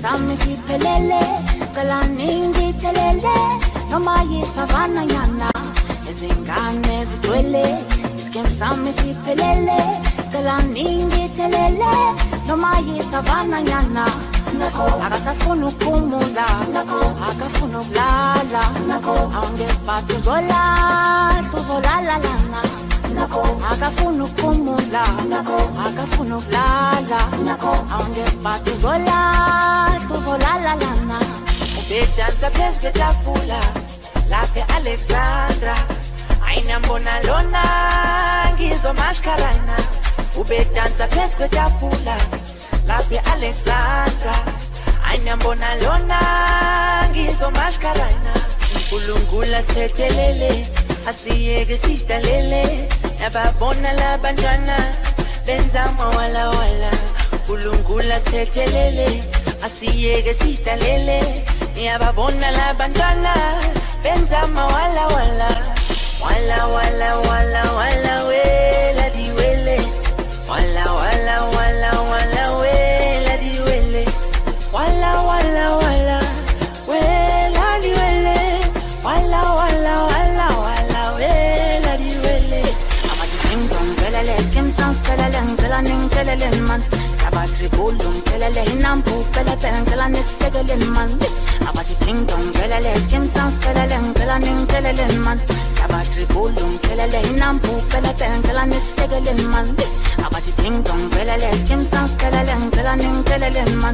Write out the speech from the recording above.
sami siphelele cela ningithelele noma yisavana yana izingane zigcwele iskem sami siphelele cela ningithelele noma yisavana yana akasafuna ukumula akafuna ukulala awungeba tuzolala lana akafuna ukumula akafuna ukulala awungeba tuzolala lana ubedansa phezu kwetafula lapha Alexandra ayinambona lona ngizomashkarana ubedansa phezu kwetafula lapha Alexandra ayinambona lona ngizomashkarana uNkulunkulu sethelele asiyeke sidalele yababona labantwana benza mawala wala uNkulunkulu sethelele asiyeke sidalele yababona labantwana benza mawala wala wala wala wala wala wela diwele wala wala wala wala wela diwele wala wala wala wela diwele wala wala wala wala wela diwele amati kingdom kelele skim sounds kelele man sabati bulum kelele hinampu kelele nestegele man amati kingdom kelele skim sounds kelele man sabati bulum kelele hinampu kelele nestegele man amati kingdom kelele skim sounds kelele man